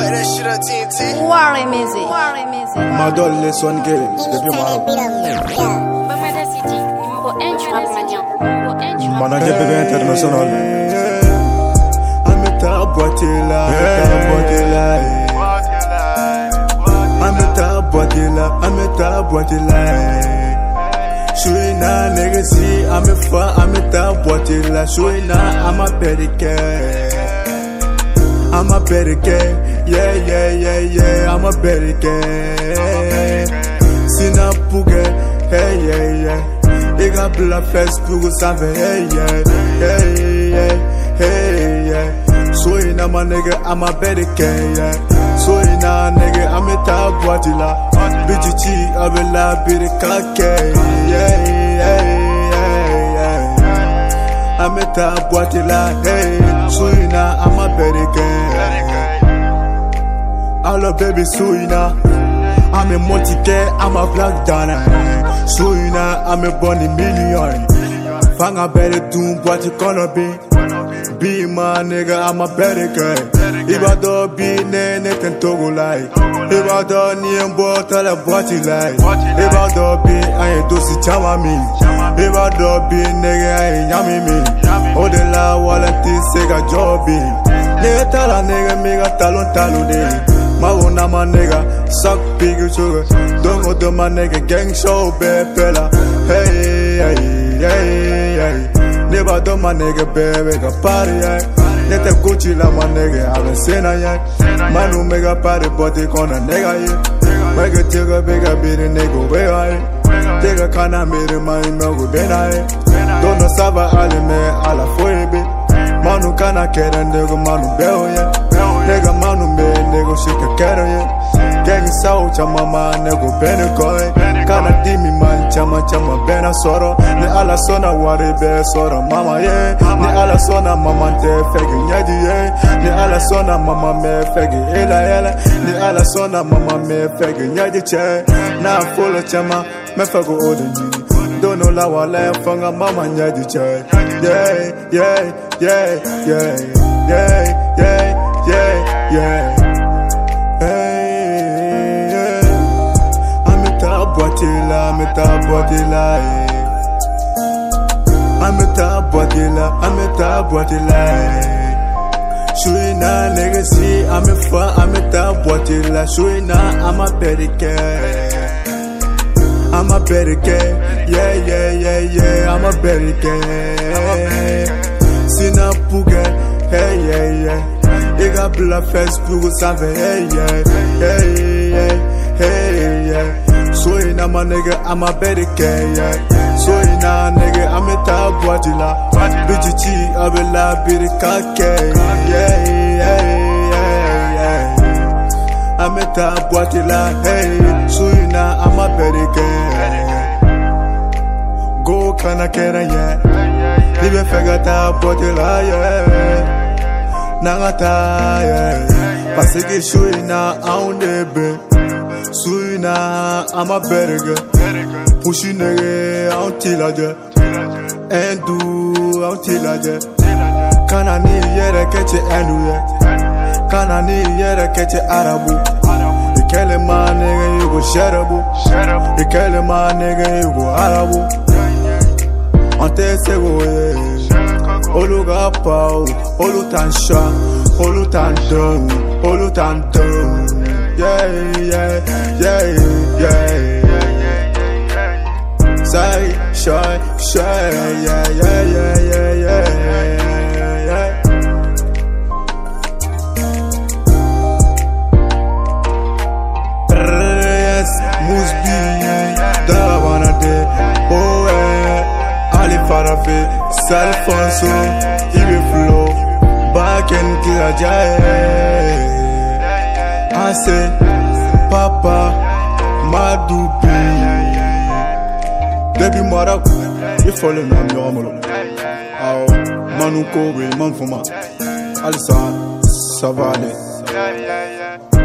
Play that shit on TNT. Warrior music. Warrior music. My dolly son games. Depuis moi. Manager bébé international. Ameta boîte là. Ameta boîte là. Shuina legacy, I'm a fa, I'm a top, what it la Shuina, I'm a pedicure. I'm a pedicure, yeah, I'm a pedicure. Sina puge, hey, they got blood fest, pugu save, hey. Shuina, my nigga, I'm a pedicure, Shuina, nigga, I'm a top, what it la. BGT, I will la be the cocky, I'm a top, what you like, hey, Suina, I'm a pedicure. Hello, baby, Suina, I'm a multi-care, I'm a black donor. Suina, I'm a bunny million. Fang a better doom, what you gonna be? Be my nigga, I'm a pedicure. If I don't be nothing to go like. If I don't need both, tell her what you like. If I don't be, I ain't do si chama me. If I don't be, nigga, I ain't yummy me. Oh, the la wallet is a jobby. Nigga, tell a nigga, mega talon day. My one, my nigga, suck big sugar. Don't go to my nigga, gang show, bad fella. Hey. Never do my nigga, baby, a party, Let the Gucci la my nigga, I haven't seen her yet. Man who make a party, but they gonna nigga, Make a take a bigger beat a nigga, where I take a can of made my no go ben Don't know Saba Alime, alla foibe. Man who can't get a nigga, man who bell, Nigga, man who made nigga, shake a cat, Gang South, Chama, nigga, Benecoy. Kana dimi man, chama, Bena Soro. Ni ala sona wari be soro, mama, Ni ala sona mama te fegi nyadi, Ni ala sona mama me fegi ela. Ni ala sona mama me fegi nyadi che. Na full chama, me fego ode nyini. Don't know la wala fanga mama nyadi che. Yeah. I'm a top body lie. Shuina legacy, I'm a fa, I'm a top body lie. Shuina, I'm a pedicure. I'm a pedicure, yeah, I'm a pedicure. Sina puge, hey. They got blood fest, pugu save, hey. Suina, my nigga, I'm a pedicure, Suina, nigga, I'm a top body la. BGT, I will la be the cocky, I'm a top body la, hey. Suina, I'm a pedicure. Go kana kera, Live fegata body la, Nangata, Pasiki Suina, on the bed. Suina, I'm a berger. Pushing until I get. And do until I get. Can I need yet catch it anywhere? Can I need yet catch it Arabu? You kill a man, nigga, you go sharabu. You kill a man, nigga, you go Arabu. On Tessego, Oluga Pau, Olutansha, Olutandon. Yeah. Say, shy, yeah. Yes, Musbi, Davanade, Ali Farafe, Salfonso, Ibe Flow, back and Kilajaye. I say, Papa, Madupi. Baby, mother, you falling on your mother. Manu Kobe, Manfuma, Alisa, Savale.